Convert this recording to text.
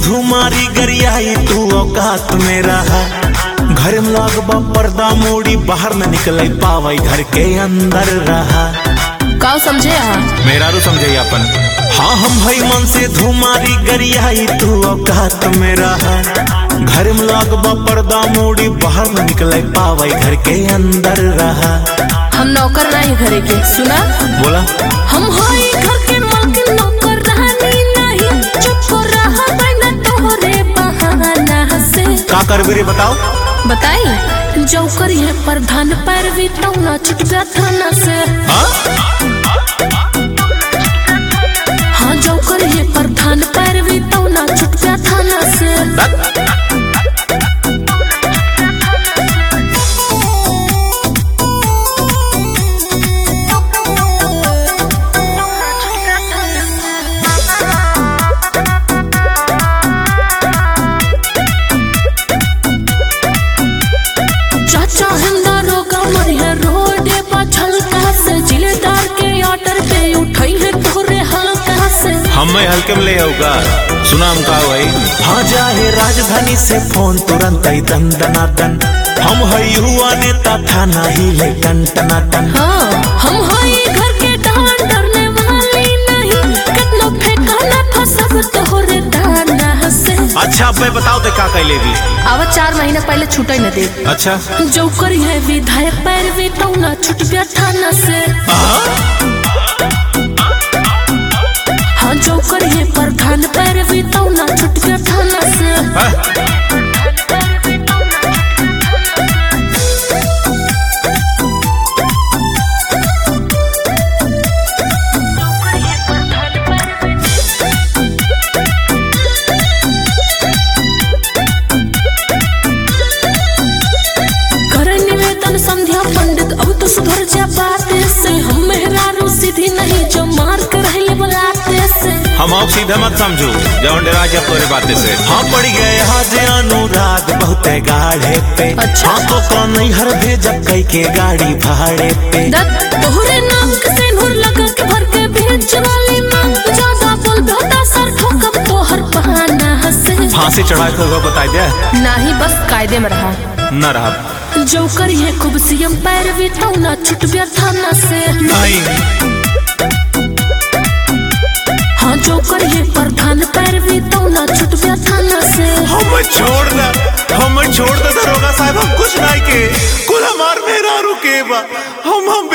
धुमारी गरियाई तू औकात में रहा। घर में लगबा पर्दा मोड़ी बाहर न निकले पावई घर के अंदर रहा। का समझे मेरा रू समझे अपन। हाँ हम भाई मन से धुमारी गरियाई तू औकात में रहा। घर में लगबा पर्दा मोड़ी बाहर न निकले पावई घर के अंदर रहा। हम नौकर नहीं घरे के सुना बोला हम होई घर के मालकिन नौकर रहनी नहीं। चुप रहा बिना तोहरे बहाना से। का करबे रे बताओ बताई जो करिए प्रधान पैरवी तो ना छुटगा थाना से। हाँ जो करिए प्रधान पैरवी तो ना छुटगा थाना से। हमें हल्के में ले आऊगा सुना हम का भाई। हाँ जाहे राजधानी से फोन तुरंत ही दन दनादन। हम हई हुआ नेता थाना ही ले टन टनाटन। हाँ हम हई घर के डांड डरने वाली नहीं। कितना फेंकाना फसब तोहरे दाना से। अच्छा अब बताओ तो का कैले भी। अब 4 महीना पहले छूटे न दे। अच्छा जो करी है विधायक पैरवी तो ना छूट गया थाना से। हाँ जो करिए प्रधान पैरवी तो ना छूट गया थाना से। करे निवेदन संध्या पंडित अब तो सुधर जा बातें से। हम मेहरारू सीधी नहीं जो मार कर रही बुलाते से। हम आप सीधा मत समझो जौन डरा जा तोरे बातें से। हाँ पड़ गए आज अनुराग बहुत गाढ़े पे। अच्छा तो कौन नहीं हर भेजब कई के गाड़ी भाड़े पे। तोहरे नाम से नूर लगा के भर के भेज वाली मां। ज्यादा बोल बेटा सर ठोकब तोहर बहाना से। फांसी चढ़ा के होगा बता दे। नहीं बस कायदे में रहा न रहा। जो करिए खूब सीएम पैरवी तो ना छूट गया थाना से। नहीं हाँ जो करिए प्रधान पैरवी तो ना छूट गया थाना से। हम छोड़ दे दरोगा साहब। हम कुछ नहीं के कुल हमार मेरा रुके बा। हम